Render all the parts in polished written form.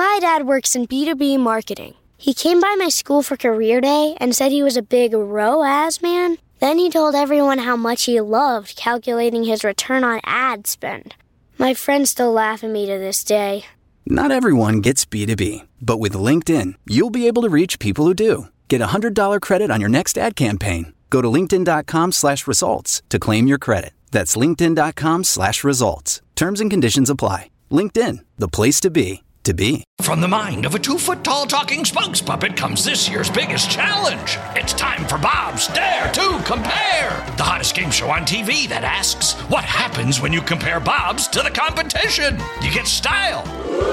My dad works in B2B marketing. He came by my school for career day and said he was a big ROAS man. Then he told everyone how much he loved calculating his return on ad spend. My friends still laugh at me to this day. Not everyone gets B2B, but with LinkedIn, you'll be able to reach people who do. Get a $100 credit on your next ad campaign. Go to linkedin.com/results to claim your credit. That's linkedin.com/results. Terms and conditions apply. LinkedIn, the place to be. From the mind of a 2-foot-tall talking spokes puppet comes this year's biggest challenge. It's time for Bob's Dare to Compare, the hottest game show on TV that asks, what happens when you compare Bob's to the competition? You get style.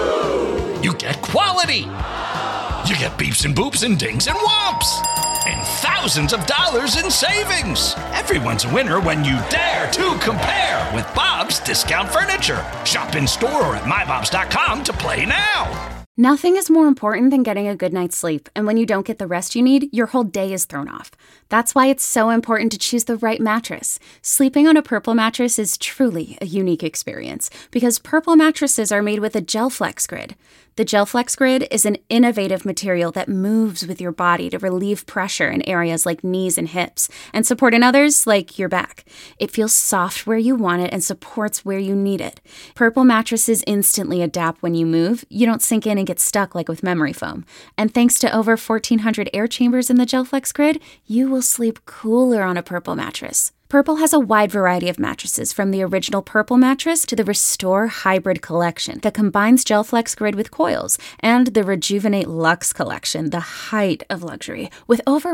You get quality. You get beeps and boops and dings and whomps. And thousands of dollars in savings. Everyone's a winner when you dare to compare with Bob's Discount Furniture. Shop in store or at mybobs.com to play now. Nothing is more important than getting a good night's sleep, and when you don't get the rest you need, your whole day is thrown off. That's why it's so important to choose the right mattress. Sleeping on a Purple mattress is truly a unique experience because Purple mattresses are made with a GelFlex Grid. The GelFlex Grid is an innovative material that moves with your body to relieve pressure in areas like knees and hips and support in others like your back. It feels soft where you want it and supports where you need it. Purple mattresses instantly adapt when you move. You don't sink in and get stuck like with memory foam. And thanks to over 1,400 air chambers in the GelFlex Grid, you will sleep cooler on a Purple mattress. Purple has a wide variety of mattresses, from the original Purple mattress to the Restore Hybrid collection that combines GelFlex Grid with coils, and the Rejuvenate Luxe collection, the height of luxury, with over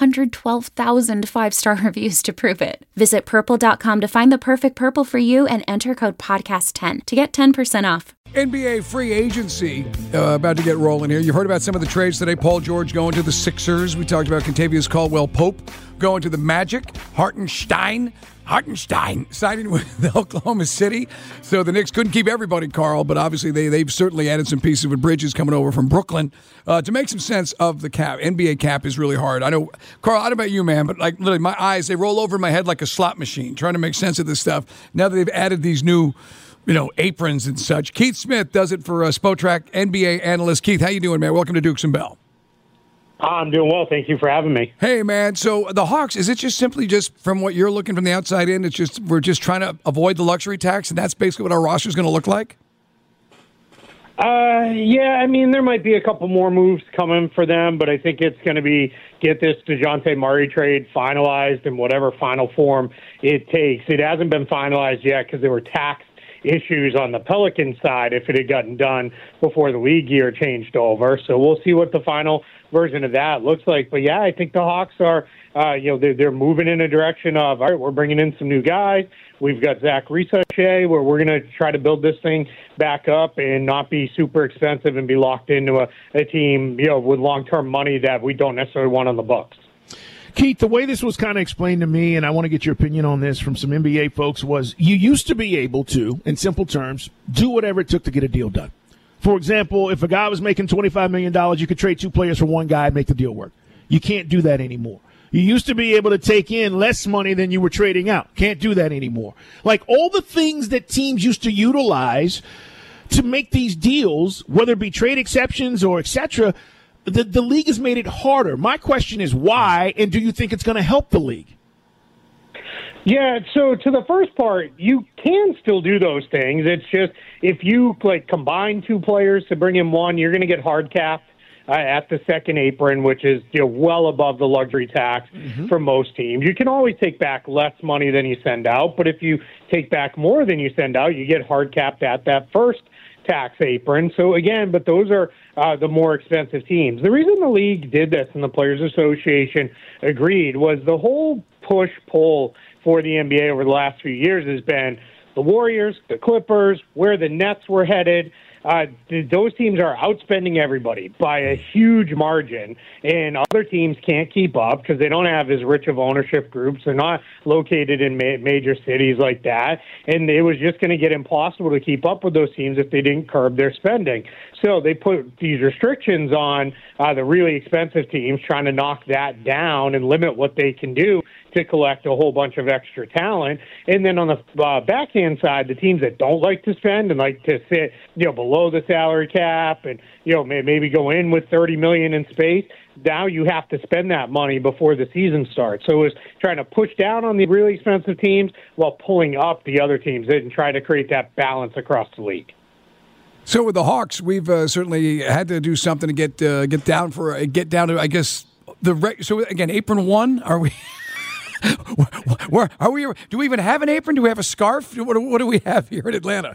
112,000 5-star reviews to prove it. Visit purple.com to find the perfect Purple for you and enter code podcast10 to get 10% off. NBA free agency about to get rolling here. You heard about some of the trades today. Paul George going to the Sixers. We talked about Kentavious Caldwell-Pope going to the Magic. Hartenstein signing with Oklahoma City. So the Knicks couldn't keep everybody, Carl, but obviously they've certainly added some pieces with Bridges coming over from Brooklyn to make some sense of the cap. NBA cap is really hard. I know, Carl, I don't know about you, man, but like literally my eyes, they roll over in my head like a slot machine trying to make sense of this stuff. Now that they've added these new aprons and such. Keith Smith does it for Spotrac, NBA analyst. Keith, how you doing, man? Welcome to Dukes and Bell. I'm doing well. Thank you for having me. Hey, man. So the Hawks, is it just simply just from what you're looking from the outside in, we're just trying to avoid the luxury tax, and that's basically what our roster is going to look like? Yeah, I mean, there might be a couple more moves coming for them, but I think it's going to be get this DeJounte Murray trade finalized in whatever final form it takes. It hasn't been finalized yet because there were tax issues on the Pelican side if it had gotten done before the league year changed over. So we'll see what the final version of that looks like. But yeah, I think the Hawks are, they're moving in a direction of, all right, we're bringing in some new guys. We've got Zach Risachet, where we're going to try to build this thing back up and not be super expensive and be locked into a team, with long-term money that we don't necessarily want on the books. Keith, the way this was kind of explained to me, and I want to get your opinion on this from some NBA folks, was you used to be able to, in simple terms, do whatever it took to get a deal done. For example, if a guy was making $25 million, you could trade 2 players for one guy and make the deal work. You can't do that anymore. You used to be able to take in less money than you were trading out. Can't do that anymore. Like all the things that teams used to utilize to make these deals, whether it be trade exceptions or et cetera, the league has made it harder. My question is why, and do you think it's going to help the league? Yeah, so to the first part, you can still do those things. It's just if you combine 2 players to bring in one, you're going to get hard capped at the second apron, which is well above the luxury tax for most teams. You can always take back less money than you send out, but if you take back more than you send out, you get hard capped at that first tax apron. So again, but those are the more expensive teams. The reason the league did this and the Players Association agreed was the whole push-pull for the NBA over the last few years has been the Warriors, the Clippers, where the Nets were headed. Those teams are outspending everybody by a huge margin, and other teams can't keep up because they don't have as rich of ownership groups. They're not located in major cities like that, and it was just going to get impossible to keep up with those teams if they didn't curb their spending. So they put these restrictions on the really expensive teams, trying to knock that down and limit what they can do to collect a whole bunch of extra talent. And then on the backhand side, the teams that don't like to spend and like to sit below below the salary cap and, maybe go in with $30 million in space. Now you have to spend that money before the season starts. So it's trying to push down on the really expensive teams while pulling up the other teams and try to create that balance across the league. So with the Hawks, we've certainly had to do something to get down to, I guess, so again, apron one. Are we? Where are we? Do we even have an apron? Do we have a scarf? What do we have here in Atlanta?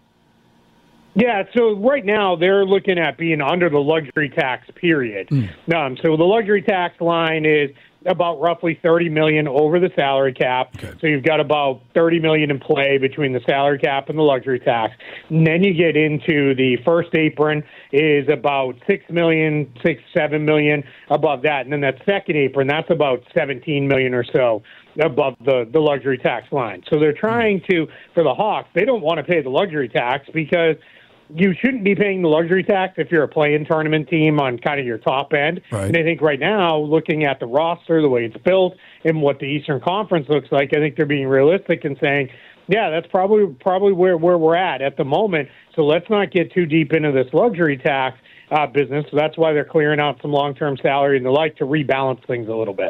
Yeah, so right now they're looking at being under the luxury tax period. So the luxury tax line is about roughly $30 million over the salary cap. Okay. So you've got about $30 million in play between the salary cap and the luxury tax. And then you get into the first apron is about $6 million, $7 million above that. And then that second apron, that's about $17 million or so above the luxury tax line. So they're trying to, for the Hawks, they don't want to pay the luxury tax because you shouldn't be paying the luxury tax if you're a play-in tournament team on kind of your top end. Right. And I think right now, looking at the roster, the way it's built, and what the Eastern Conference looks like, I think they're being realistic and saying, yeah, that's probably where we're at the moment. So let's not get too deep into this luxury tax business. So that's why they're clearing out some long-term salary and the like to rebalance things a little bit.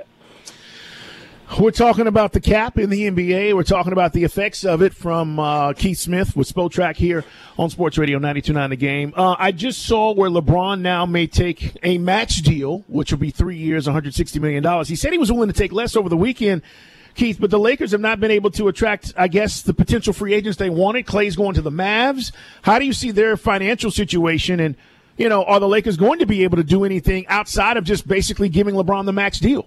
We're talking about the cap in the NBA. We're talking about the effects of it from Keith Smith with Spotrac here on Sports Radio 92.9 The Game. I just saw where LeBron now may take a max deal, which will be 3 years, $160 million. He said he was willing to take less over the weekend, Keith, but the Lakers have not been able to attract, I guess, the potential free agents they wanted. Clay's going to the Mavs. How do you see their financial situation? And, are the Lakers going to be able to do anything outside of just basically giving LeBron the max deal?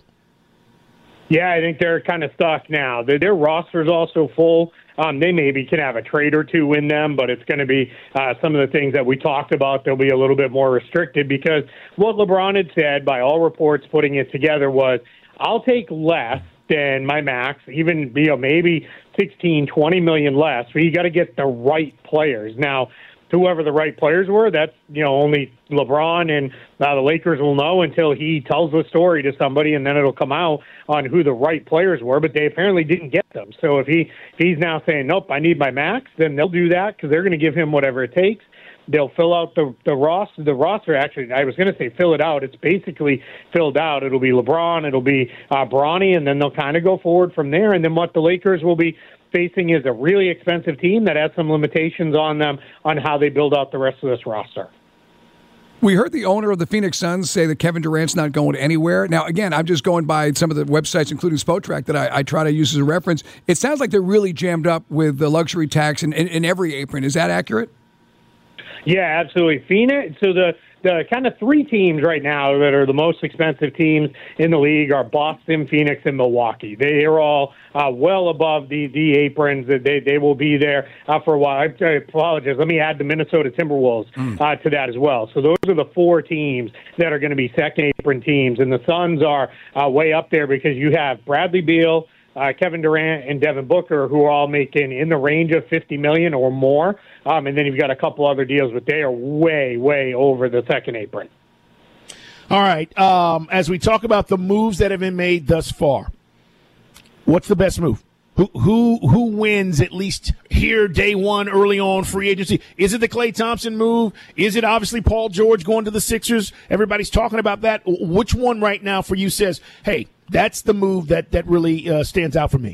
Yeah, I think they're kind of stuck now. Their roster's also full. They maybe can have a trade or two in them, but it's going to be some of the things that we talked about. They'll be a little bit more restricted because what LeBron had said, by all reports putting it together, was I'll take less than my max, even maybe 16, 20 million less. But you got to get the right players. Now, whoever the right players were, that's only LeBron and the Lakers will know until he tells the story to somebody, and then it'll come out on who the right players were. But they apparently didn't get them. So if he's now saying, nope, I need my max, then they'll do that because they're going to give him whatever it takes. They'll fill out the roster. The roster, actually, I was going to say fill it out. It's basically filled out. It'll be LeBron. It'll be Bronny, and then they'll kind of go forward from there. And then what the Lakers will be facing is a really expensive team that has some limitations on them on how they build out the rest of this roster. We heard the owner of the Phoenix Suns say that Kevin Durant's not going anywhere. Now, again, I'm just going by some of the websites, including Spotrac, that I try to use as a reference. It sounds like they're really jammed up with the luxury tax in every apron. Is that accurate? Yeah, absolutely. Phoenix. So the kind of three teams right now that are the most expensive teams in the league are Boston, Phoenix, and Milwaukee. They are all well above the aprons. They will be there for a while. I apologize. Let me add the Minnesota Timberwolves to that as well. So those are the four teams that are going to be second apron teams. And the Suns are way up there because you have Bradley Beal, Kevin Durant, and Devin Booker, who are all making in the range of $50 million or more. And then you've got a couple other deals, but they are way, way over the second apron. All right. As we talk about the moves that have been made thus far, what's the best move? Who wins at least here day one early on free agency? Is it the Klay Thompson move? Is it obviously Paul George going to the Sixers? Everybody's talking about that. Which one right now for you says, hey, that's the move that really stands out for me?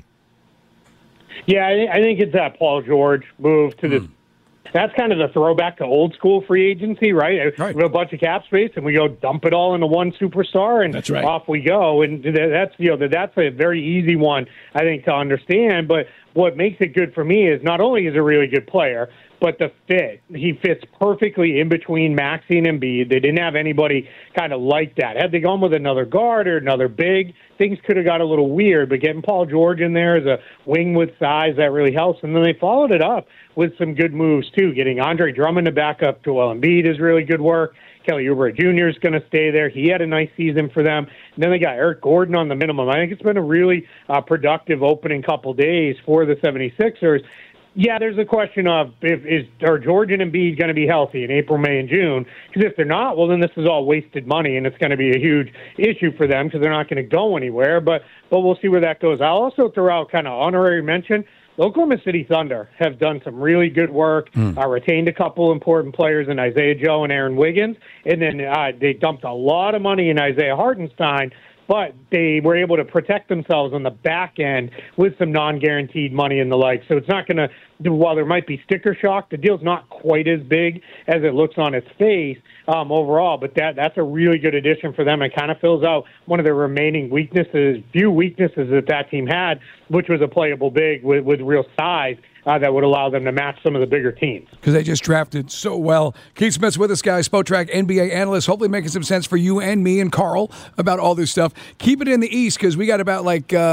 Yeah, I think it's that Paul George move to the That's kind of the throwback to old school free agency, right? We have a bunch of cap space, and we go dump it all into one superstar, and that's right. Off we go. And that's that's a very easy one, I think, to understand. But what makes it good for me is not only is he a really good player, but the fit. He fits perfectly in between Maxey and Embiid. They didn't have anybody kind of like that. Had they gone with another guard or another big, things could have got a little weird. But getting Paul George in there as a wing with size, that really helps. And then they followed it up with some good moves, too. Getting Andre Drummond to back up Joel Embiid is really good work. Kelly Oubre Jr. is going to stay there. He had a nice season for them. And then they got Eric Gordon on the minimum. I think it's been a really productive opening couple days for the 76ers. Yeah, there's a question of are George and Embiid going to be healthy in April, May, and June? Because if they're not, well, then this is all wasted money, and it's going to be a huge issue for them because they're not going to go anywhere. But we'll see where that goes. I'll also throw out kind of honorary mention. the Oklahoma City Thunder have done some really good work, retained a couple important players in Isaiah Joe and Aaron Wiggins, and then they dumped a lot of money in Isaiah Hartenstein, but they were able to protect themselves on the back end with some non-guaranteed money and the like. So it's not going to, while there might be sticker shock, the deal's not quite as big as it looks on its face overall, but that's a really good addition for them. It kind of fills out one of the remaining few weaknesses that team had, which was a playable big with real size. That would allow them to match some of the bigger teams. Because they just drafted so well. Keith Smith's with us, guys, Spotrac NBA analyst, hopefully making some sense for you and me and Carl about all this stuff. Keep it in the East, because we got about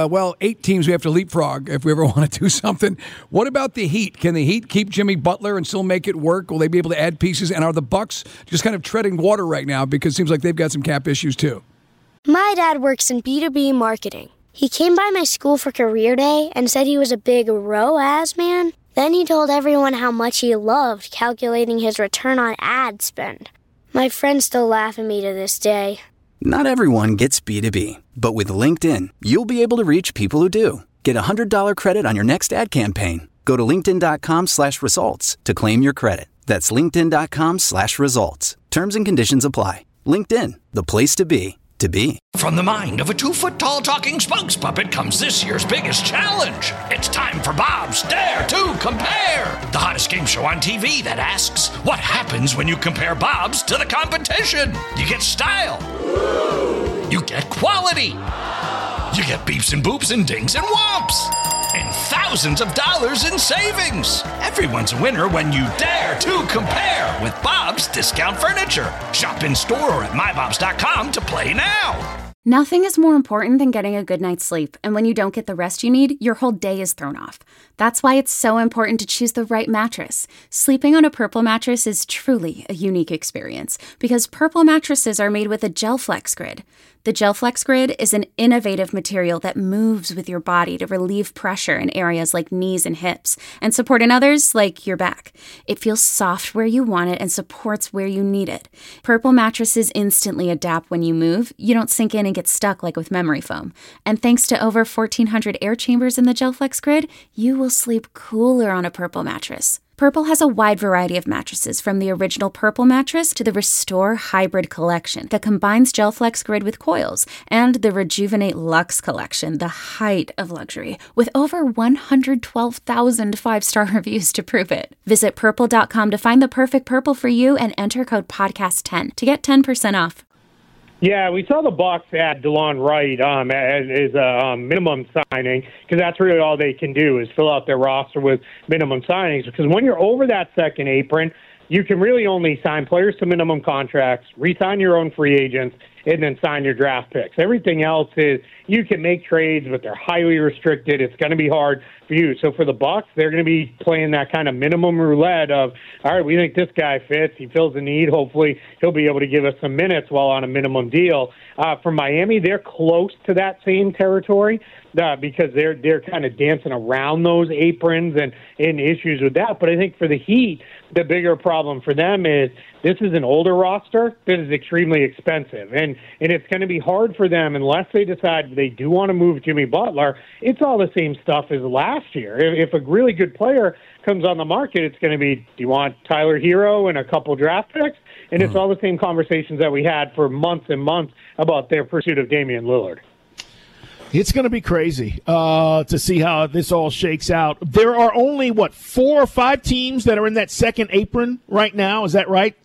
8 teams we have to leapfrog if we ever want to do something. What about the Heat? Can the Heat keep Jimmy Butler and still make it work? Will they be able to add pieces? And are the Bucks just kind of treading water right now, because it seems like they've got some cap issues too? My dad works in B2B marketing. He came by my school for career day and said he was a big ROAS man. Then he told everyone how much he loved calculating his return on ad spend. My friends still laugh at me to this day. Not everyone gets B2B, but with LinkedIn, you'll be able to reach people who do. Get $100 credit on your next ad campaign. Go to linkedin.com/results to claim your credit. That's linkedin.com/results. Terms and conditions apply. LinkedIn, the place to be. From the mind of a 2-foot-tall talking spokes puppet comes this year's biggest challenge. It's time for Bob's Dare to Compare, the hottest game show on TV that asks, what happens when you compare Bob's to the competition? You get style. You get quality. You get beeps and boops and dings and whomps. And thousands of dollars in savings. Everyone's a winner when you dare to compare with Bob's Discount Furniture. Shop in store or at mybobs.com to play now. Nothing is more important than getting a good night's sleep, and when you don't get the rest you need, your whole day is thrown off. That's why it's so important to choose the right mattress. Sleeping on a Purple mattress is truly a unique experience, because Purple mattresses are made with a GelFlex Grid. The GelFlex Grid is an innovative material that moves with your body to relieve pressure in areas like knees and hips, and support in others like your back. It feels soft where you want it and supports where you need it. Purple mattresses instantly adapt when you move. You don't sink in and get stuck like with memory foam. And thanks to over 1,400 air chambers in the GelFlex Grid, you will sleep cooler on a Purple mattress. Purple has a wide variety of mattresses, from the original Purple mattress to the Restore Hybrid collection that combines GelFlex Grid with coils, and the Rejuvenate Luxe collection, the height of luxury, with over 112,000 five-star reviews to prove it. Visit Purple.com to find the perfect Purple for you and enter code podcast10 to get 10% off. Yeah, we saw the Bucks add DeLon Wright as a minimum signing, because that's really all they can do is fill out their roster with minimum signings. Because when you're over that second apron, you can really only sign players to minimum contracts, re-sign your own free agents, and then sign your draft picks. Everything else is you can make trades, but they're highly restricted. It's going to be hard for you. So for the Bucks, they're going to be playing that kind of minimum roulette of, all right, we think this guy fits. He fills the need. Hopefully he'll be able to give us some minutes while on a minimum deal. For Miami, they're close to that same territory because they're kind of dancing around those aprons and issues with that. But I think for the Heat, the bigger problem for them is this is an older roster that is extremely expensive. And it's going to be hard for them unless they decide they do want to move Jimmy Butler. It's all the same stuff as last year. If a really good player comes on the market, it's going to be, do you want Tyler Hero and a couple draft picks? And it's all the same conversations that we had for months and months about their pursuit of Damian Lillard. It's going to be crazy to see how this all shakes out. There are only, 4 or 5 teams that are in that second apron right now. Is that right?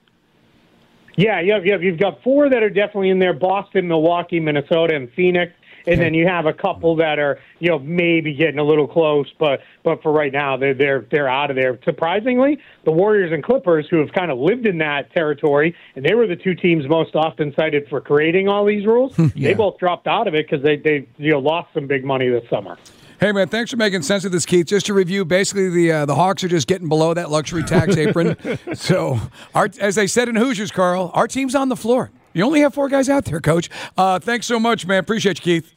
Yeah, you've got 4 that are definitely in there: Boston, Milwaukee, Minnesota, and Phoenix. And then you have a couple that are, maybe getting a little close, but for right now, they're out of there. Surprisingly, the Warriors and Clippers, who have kind of lived in that territory, and they were the 2 teams most often cited for creating all these rules, They both dropped out of it because they lost some big money this summer. Hey, man, thanks for making sense of this, Keith. Just to review, basically the Hawks are just getting below that luxury tax apron. So, as they said in Hoosiers, Carl, our team's on the floor. You only have 4 guys out there, Coach. Thanks so much, man. Appreciate you, Keith.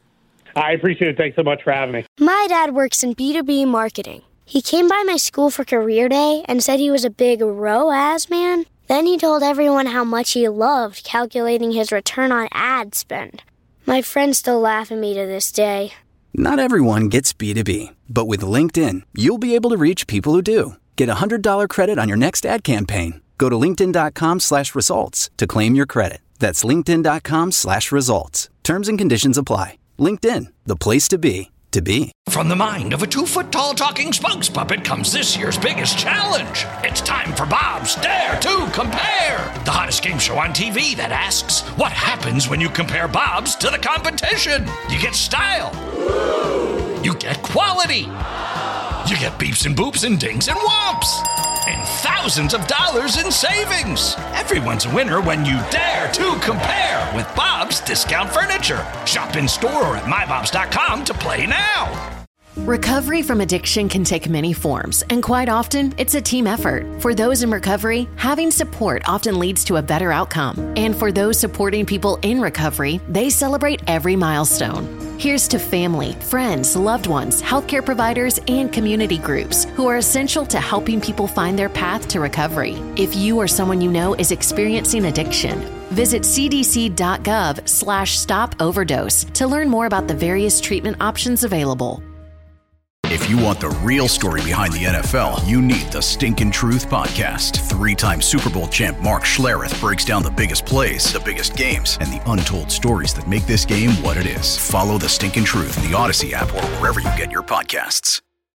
I appreciate it. Thanks so much for having me. My dad works in B2B marketing. He came by my school for career day and said he was a big ROAS man. Then he told everyone how much he loved calculating his return on ad spend. My friends still laugh at me to this day. Not everyone gets B2B, but with LinkedIn, you'll be able to reach people who do. Get a $100 credit on your next ad campaign. Go to linkedin.com/results to claim your credit. That's linkedin.com/results. Terms and conditions apply. LinkedIn, the place to be, to be. From the mind of a 2-foot-tall talking spokes puppet comes this year's biggest challenge. It's time for Bob's Dare to Compare, the hottest game show on TV that asks, what happens when you compare Bob's to the competition? You get style. You get quality. You get beeps and boops and dings and whomps. And thousands of dollars in savings. Everyone's a winner when you dare to compare with Bob's Discount Furniture. Shop in store or at mybobs.com to play now. Recovery from addiction can take many forms, and quite often, it's a team effort. For those in recovery, having support often leads to a better outcome. And for those supporting people in recovery, they celebrate every milestone. Here's to family, friends, loved ones, healthcare providers, and community groups who are essential to helping people find their path to recovery. If you or someone you know is experiencing addiction, visit cdc.gov/stop overdose to learn more about the various treatment options available. If you want the real story behind the NFL, you need the Stinkin' Truth Podcast. 3-time Super Bowl champ Mark Schlereth breaks down the biggest plays, the biggest games, and the untold stories that make this game what it is. Follow the Stinkin' Truth in the Odyssey app or wherever you get your podcasts.